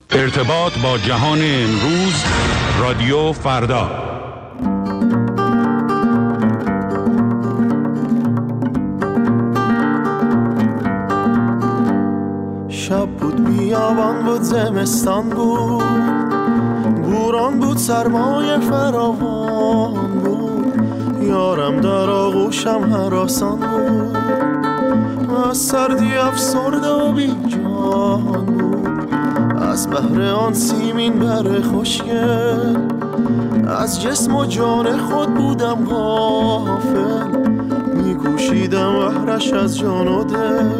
ارتباط با جهان امروز، رادیو فردا. شب بود، بیابان بود، زمستان بود، بوران بود، سرمای فراوان بود، یارم در آغوشم هراسان بود، از سردی افسرده و بی جان بود، از بحر آن سیمین بر خوشگل، از جسم و جان خود بودم غافل، میکوشیدم بحرش از جان و دل،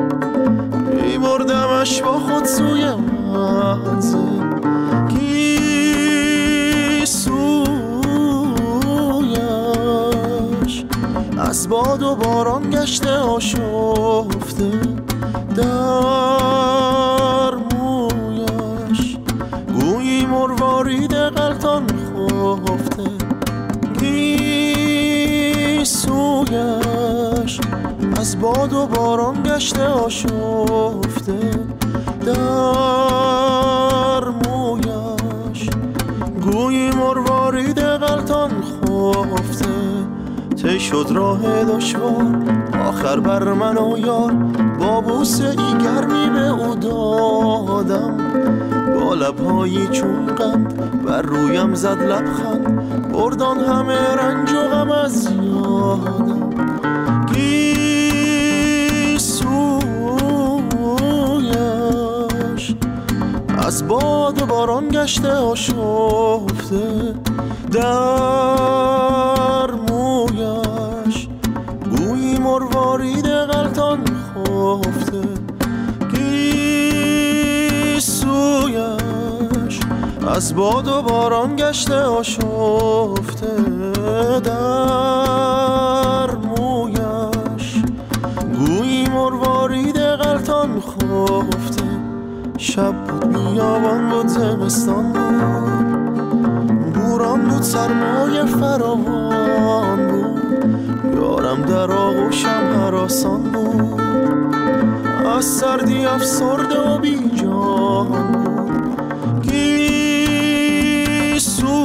میبردمش با خود سوی منزل، کی سویش از باد و باران گشته آشفته، در مویش گویی مروارید غلطان خفته، کی سویش از باد و باران گشته آشفته، در مویش گویی مروارید غلطان خفته، طی شد راه دشوار آخر بر من و یار، با بوسه ای گرمی به او دادم، با لبهایی چون قند بر رویم زد لبخند، بردان همه رنج و غم از یادم، کی سویش از باد و باران گشته آشفته، در مویش گویی مروارید غلطان خفته، کی سویش از باد و باران گشته آشفته، در مویش گویی مروارید غلطان خفته. شب بود، بیابان بود، زمستان بود، بوران بود، سرمای فراوان بود، یارم در آغوشم هراسان بود، از سردی افسرده و بی جان بود، کی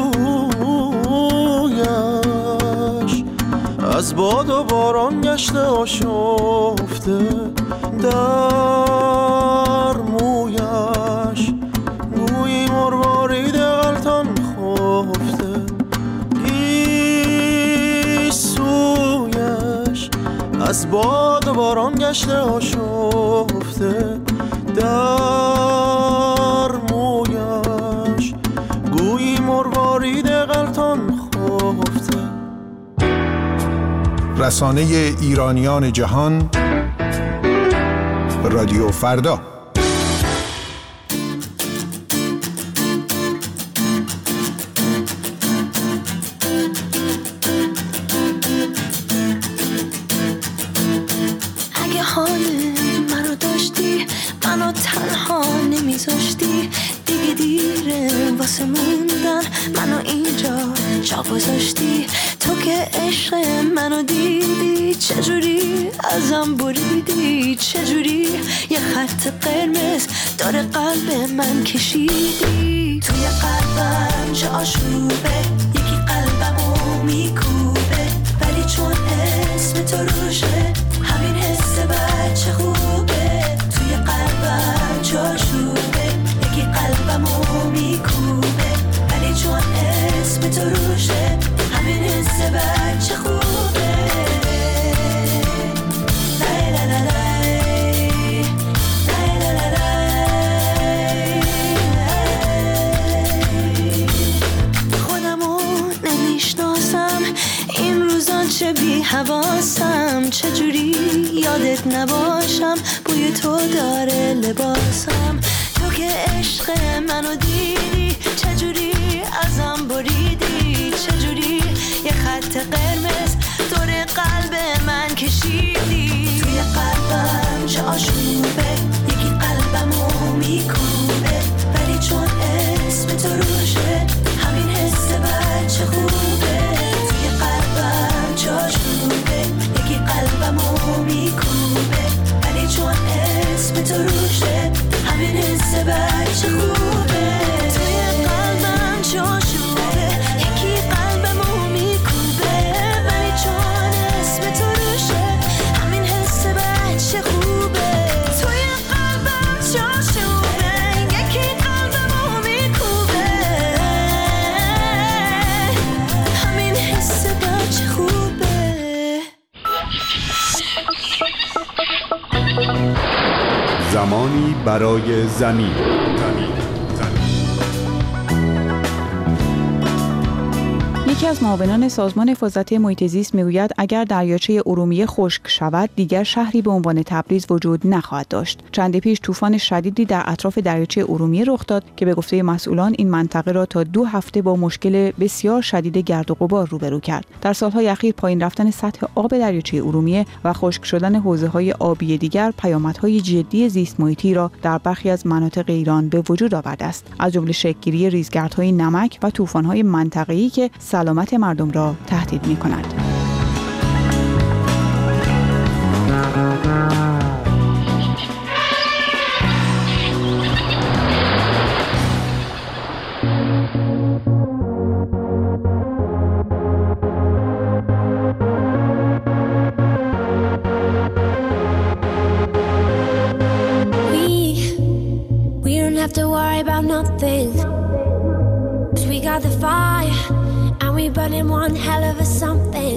سویش از باد و باران گشته آشفته، در مویش گویی مروارید غلطان خفته، کی سویش از باد و باران گشته آشفته، در مویش گویی مروارید غلطان خفته. رسانه ایرانیان جهان، رادیو فردا. اگه حال منو داشتی، منو تنها نمیذاشتی، دیگه دیره واسه موندن، منو اینجا جا گذاشتی، تو که عشق منو دیدی، چجوری ازم بریدی، چجوری یه خط قرمز داره قلب من کشیدی، توی قلبم چه آشوبه، یکی قلبمو میکوبه، ولی چون اسم تو روشه، همین حس بچه خوبه، توی قلبم چه آشوبه، یکی قلبمو میکوبه، ولی چون اسم تو روشه، همین حس بچه خوبه. خودمو نمیشناسم این روزا، چه بی حواسم، چجوری یادت نباشم، بوی تو داره لباسم، تو که عشق منو دیدی، چجوری ازم بریدی، چجوری یه خط قرمز دور قلب من کشیدی، توی قلبم چه آشوبه، یکی قلبمو میکوبه، ولی چون اسم تو روشه، همین حس بچه خوبه، توی قلبم چه آشوبه، یکی قلبمو میکوبه، ولی چون اسم تو روشه، همین حس بچه خوبه. برای زمین. یکی از معاونان سازمان حفاظت محیط زیست میگوید اگر دریاچه ارومیه خشک شود دیگر شهری به عنوان تبریز وجود نخواهد داشت. چندی پیش طوفان شدیدی در اطراف دریاچه ارومیه رخ داد که به گفته مسئولان این منطقه را تا 2 هفته با مشکل بسیار شدید گرد و غبار روبرو کرد. در سالهای اخیر پایین رفتن سطح آب دریاچه ارومیه و خشک شدن حوضه‌های آبی دیگر پیامدهای جدی زیست محیطی را در برخی از مناطق ایران به وجود آورده است، از جمله شکل‌گیری ریزگردهای نمک و طوفان‌های منطقه‌ای که سلامت مردم را تهدید می‌کند. We don't have to worry about nothing, 'cause we got the fire and we burning one hell of a something.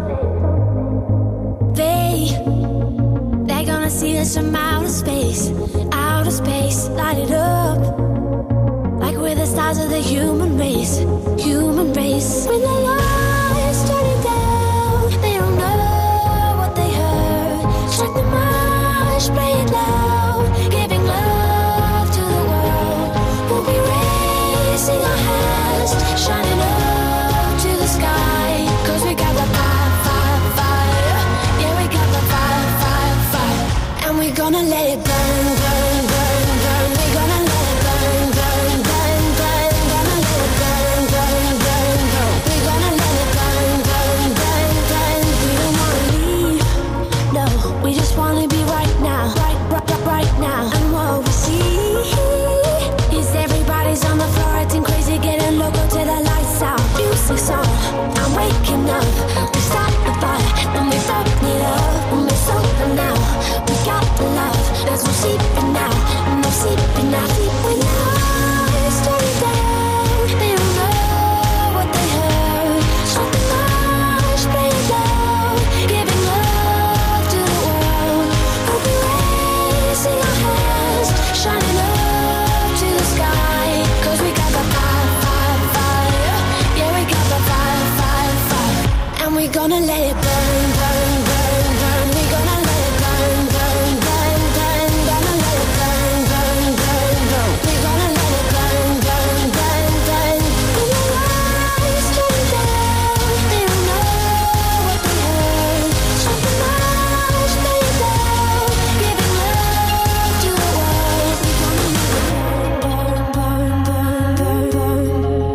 They're gonna see us from outer space, light it up like we're the stars of the human race. When the lights turning down, they don't know what they heard. Strike the march, play it loud, giving love to the world. We'll be raising our hands, shining up to the sky, 'cause we got the fire. Yeah, we got the fire. And we're gonna let it burn. We're gonna let it burn. Gonna let it burn. We're gonna let it burn. We don't wanna leave, no, we just wanna be right now. Right now. And what we see is everybody's on the floor acting crazy, getting local till the lights out. Music's on, I'm waking up. We start the fire, and we burn it up. And we're sober now, we got the love. There's no sleeping now, no sleeping now. When the lights turn down, they don't know what they heard. Shut the lights, play it loud, giving love to the world. We'll be raising our hands, shining up to the sky, 'cause we got the fire. Yeah, we got the fire. And we're gonna let it burn. We're gonna let it burn. Gonna let it burn. We're gonna let it burn. When the lights turn down, they don't know what they heard. Shut the lights, play it loud, giving love to the world. We're gonna let it burn.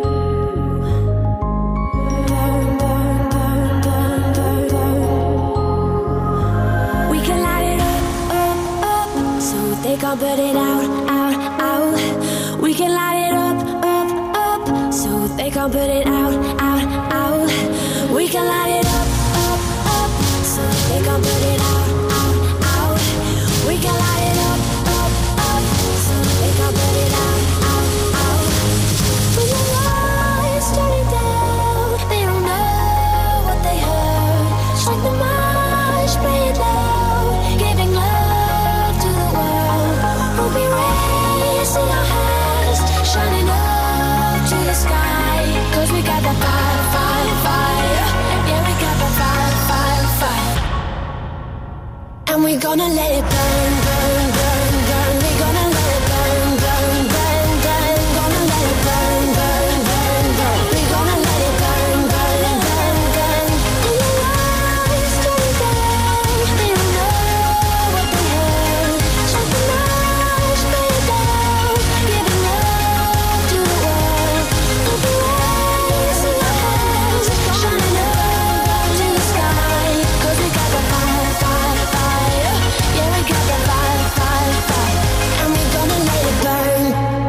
We can light it up, so they can't put it out. We can light it up, so they can't put it out. We can light it up, so they can't put it out. We can light it up, so they can't put it out. When the lights turn down, they don't know what they heard. Strike the march, play it loud, giving love to the world. We'll be raising our hands, shining up to the sky, 'cause we got the fire. Yeah, we got the fire. And we're gonna let it burn. We're gonna let it burn. Gonna let it burn. We're gonna let it burn. When the lights turn down, they don't know what they heard. Shut the lights, play it loud, giving love to the world. We'll be raising our hands, shining up to the sky, 'cause we got the fire. Yeah, we got the fire. And we're gonna let it burn.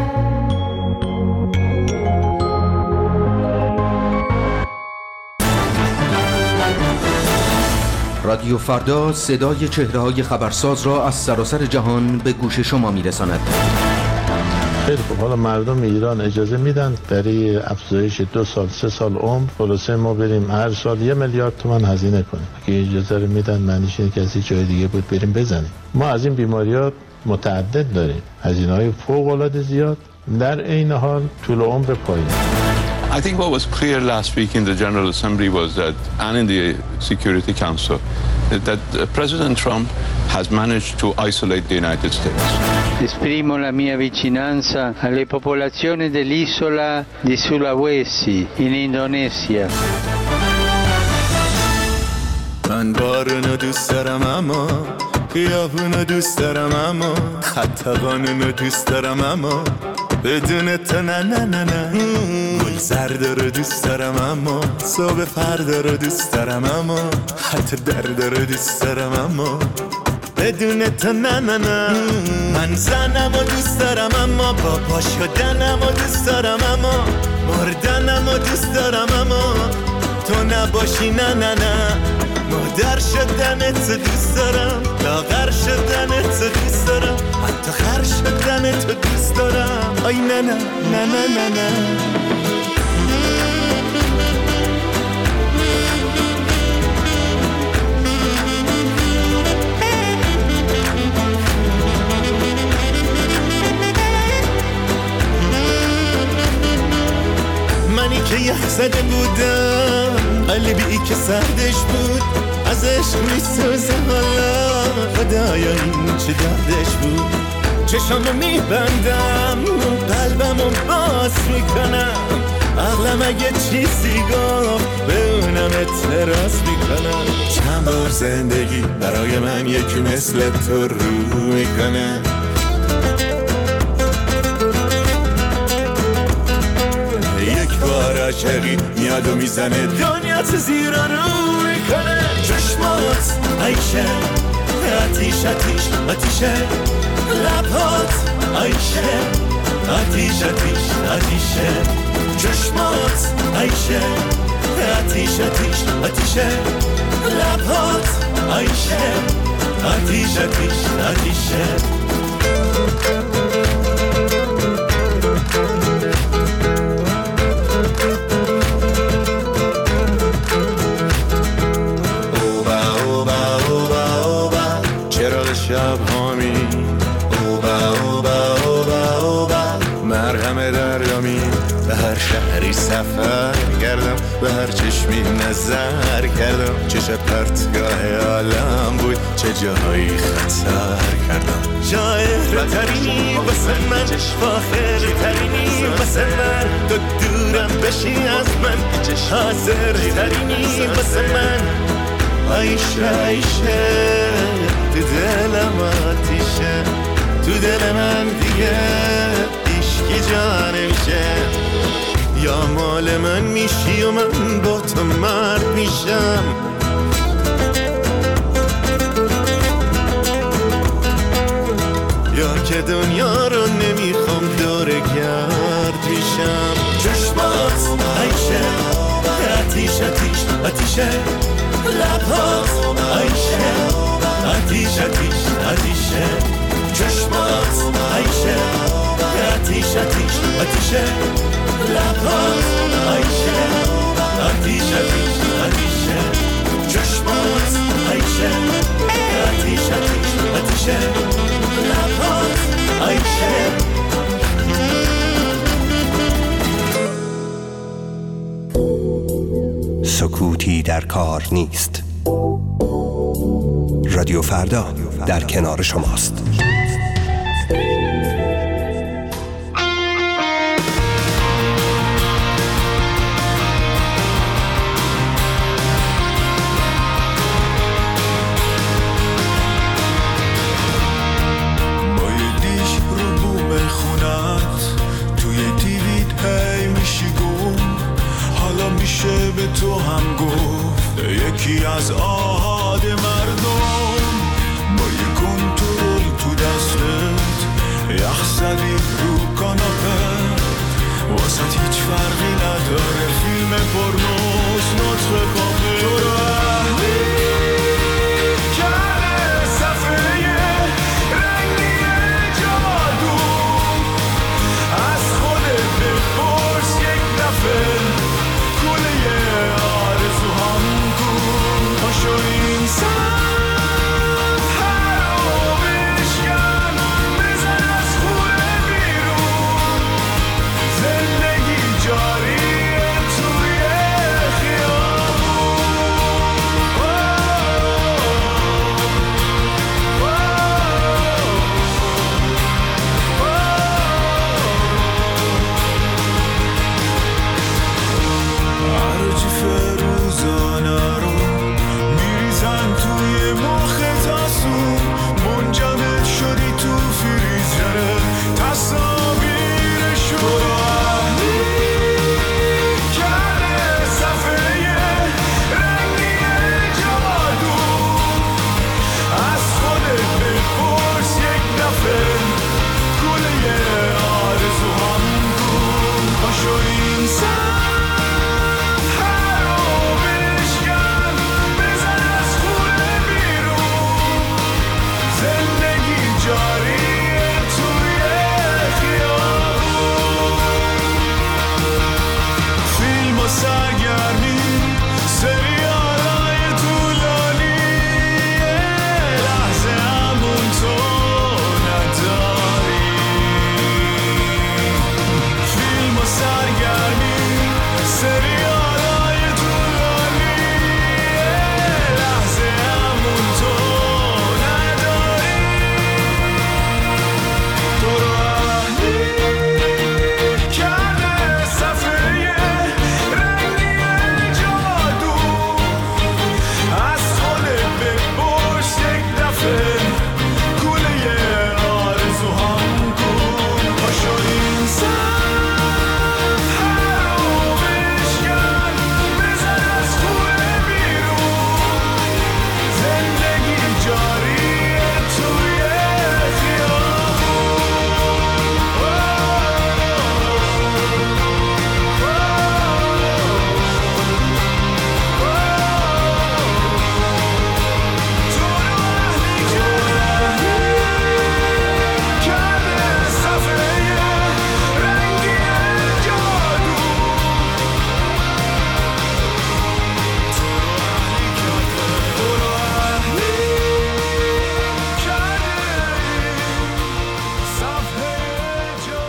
رادیو فردا صدای چهره‌های خبرساز را از سراسر جهان به گوش شما می‌رساند. خیلی خب، حالا مردم ایران اجازه میدن برای افزایش 2 سال 3 سال عمر خلاصه ما بریم هر سال 1 میلیارد تومان هزینه کنیم. اگه اجازه رو میدن معنیش اینه که از جای دیگه بود بریم بزنیم. ما از این بیماریات متعدد داریم، هزینه‌های فوق‌العاده زیاد، در عین حال طول عمر پایین. I think what was clear last week in the General Assembly was that, and in the Security Council, that President Trump has managed to isolate the United States. Esprimo la mia vicinanza alle popolazioni dell'isola di Sulawesi in Indonesia. من بارونو دوست دارم اما خیابونو دوست دارم اما حتی قانونو دوست دارم اما بدون تو نه نه نه نه گل زرد رو دوست دارم اما صبح فردا رو دوست دارم اما حتی درد رو دوست دارم اما بدون تو نه نه نه من زنم و دوست دارم اما بابا شدنم و دوست دارم اما مردنم و دوست دارم اما تو نباشی نه نه نه مادر شدنت دوست دارم لاغر شدنت دوست دارم حتی خر شدنت دوست دارم آی نه نه نه نه نه نه منی که یخ زده بودم قلبی که سردش بود از عشق میسوزه حالا خدایا این چه دردش بود چشامو میبندم قلبمو باز میکنم عقلم اگه چیزی گفت به اونم اعتراض میکنم چند بار زندگی برای من یکی مثل تو رو میکنه عاشقی میاد و میزنه دنیا تو زیر رو میکنه چشمات عیشه آتیش آتیش آتیشه لبات عیشه آتیش آتیش آتیشه چشمات عیشه آتیش آتیش آتیشه لبات عیشه آتیش آتیش آتیشه شب هامی اوبا اوبا اوبا اوبا مرهم دردامی به هر شهری سفر کردم به هر چشمی نظر کردم چه شب پرتگاه عالم بود چه جاهایی خطر کردم شاعر ترینی واسه من فاخر ترینی واسه من تو دورم بشی از من حاضر ترینی واسه من عیشه عیشه تو دلم آتیشه تو دل من دیگه عشقی جا نمیشه یا مال من میشی و من با تو مرد میشم یا که دنیا رو نمیخوام دور گرد میشم چشمات عیشه آتیش آتیش آتیشه لبات عیشه آتیش آتیش آتیشه چشمات عیشه آتیش آتیش آتیشه لبات عیشه آتیش آتیش آتیشه چشمات عیشه آتیش آتیش آتیشه لبات عیشه سکوتی در کار نیست. رادیو فردا در کنار شماست. تو هم گفت یکی از آهاد مردم با یک کنترل تو دستت یخ زدی رو کاناپه واسه هیچ فرقی نداره فیلم پرنوز نطق پاپه تو رو اهلی کرده صفحه رنگی جادو از خودت بپرس یک دفعه شو این ساعت هر رو بشکن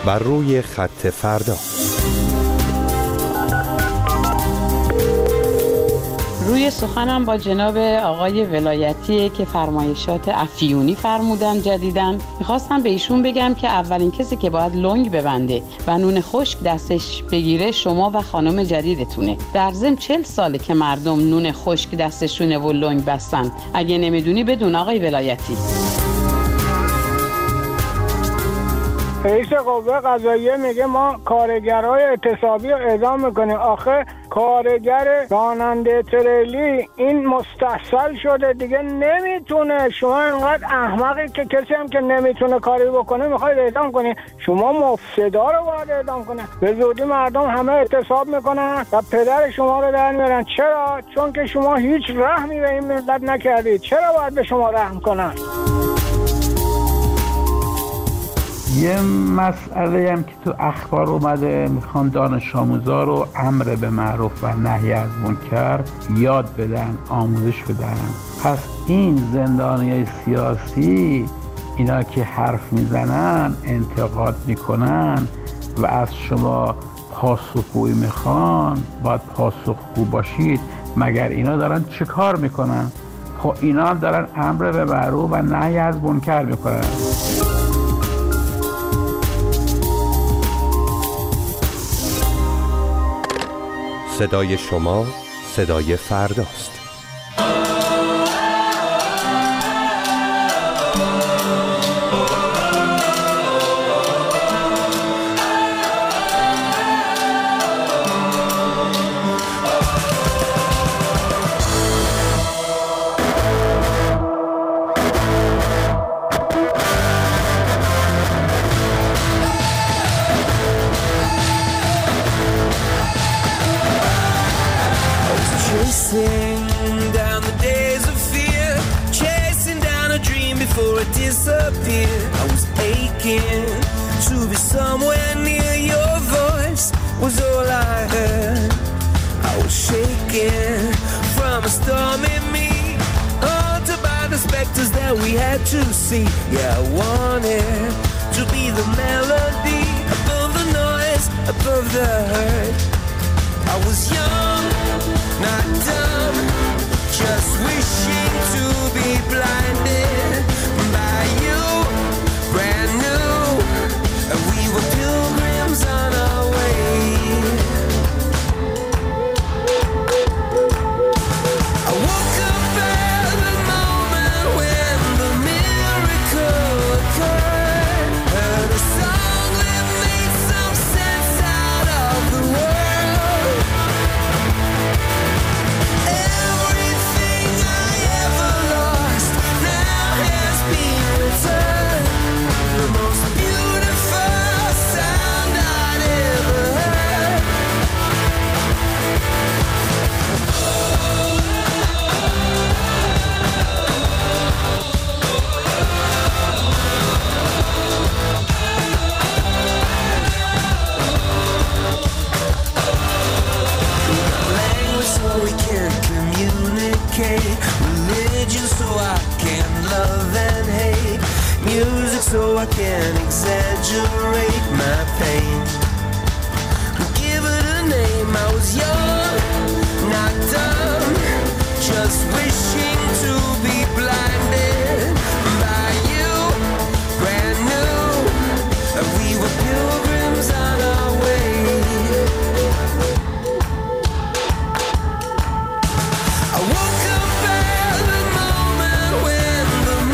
بر روی خط فردا. روی سخنم با جناب آقای ولایتی که فرمایشات افیونی فرمودن جدیدن، میخواستم به ایشون بگم که اولین کسی که باید لنگ ببنده و نون خشک دستش بگیره شما و خانم جدیدتونه. در ضمن 40 ساله که مردم نون خشک دستشونه و لنگ بستن. اگه نمیدونی بدون آقای ولایتی. رئیس قوه قضاییه میگه ما کارگرای اعتصابی رو اعدام میکنیم. آخه کارگر راننده تریلی این مستحصل شده دیگه، نمیتونه. شما اینقدر احمقی که کسی هم که نمیتونه کاری بکنه میخواید اعدام کنی. شما مفسدا رو باید اعدام کنه. به زودی مردم همه اعتصاب میکنن و پدر شما رو در میارن. چرا؟ چون که شما هیچ رحمی به این ملت نکردید. چرا باید به شما رحم کنن؟ یه مسئله هم که تو اخبار اومده، میخوان دانش آموزا رو امر به معروف و نهی از منکر یاد بدن، آموزش بدن. پس این زندانیای سیاسی اینا که حرف میزنن، انتقاد میکنن و از شما پاسخگویی میخوان، باید پاسخگو باشید. مگر اینا دارن چه کار میکنن؟ خب اینا هم دارن امر به معروف و نهی از منکر میکنن. صدای شما صدای فرداست.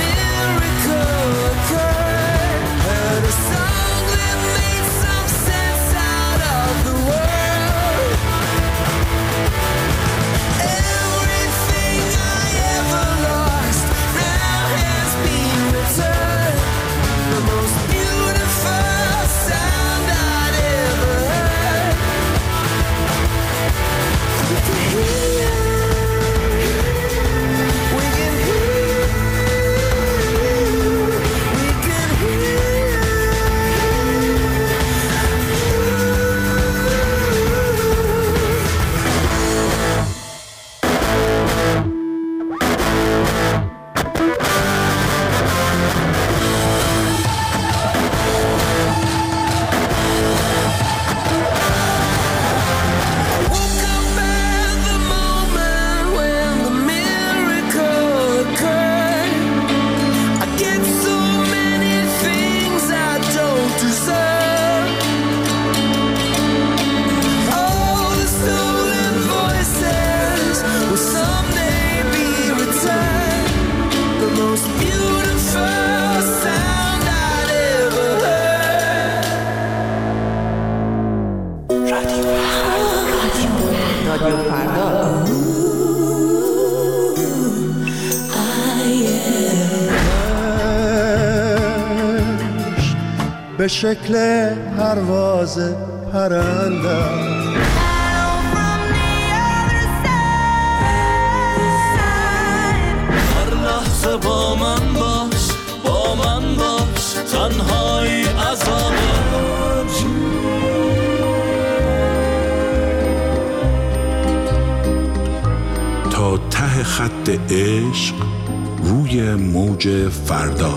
Heard a song that made some sense. به شکل پرواز پرنده هر لحظه با من باش تنهایی عذابه تا ته خط عشق روی موج فردا.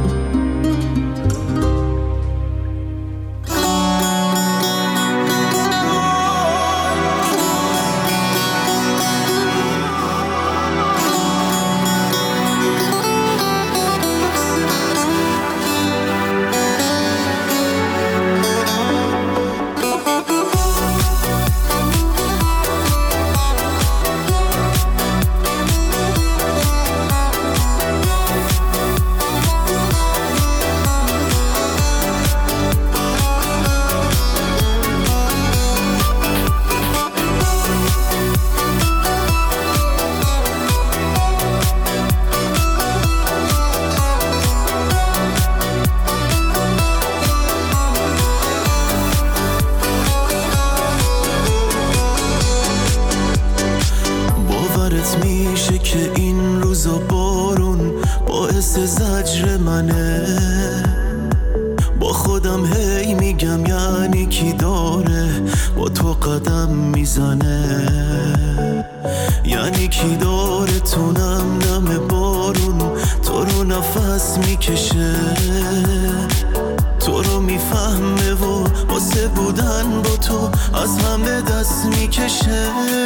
میشه که این روزا بارون باعث زجر منه با خودم هی میگم یعنی کی داره با تو قدم میزنه یعنی کی داره تو نم نم بارون تو رو نفس میکشه تو رو میفهمه و واسه بودن با تو از همه دست میکشه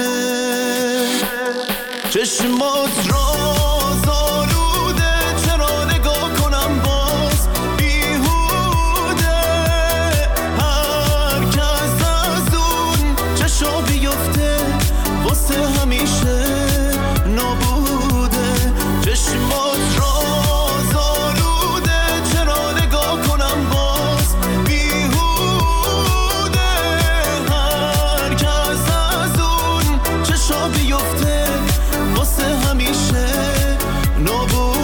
چشمات راز آلوده چرا نگاه کنم باز بیهوده هر کس از اون چشا بیفته واسه همیشه نابوده چشمات راز آلوده چرا نگاه کنم باز بیهوده هر کس از اون چشا بیفته واسه همیشه نابوده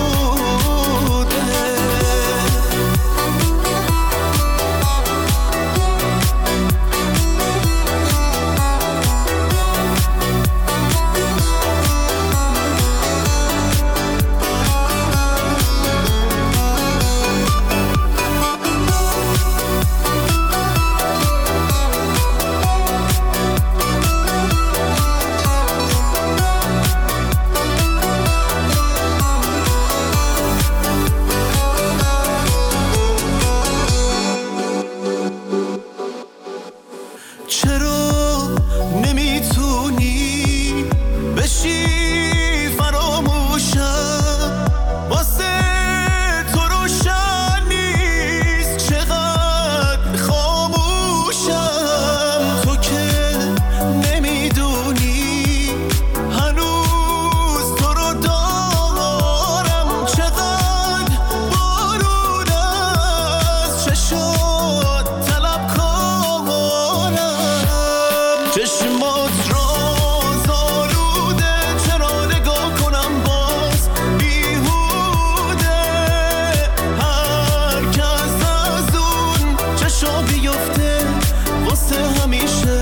بیفته واسه همیشه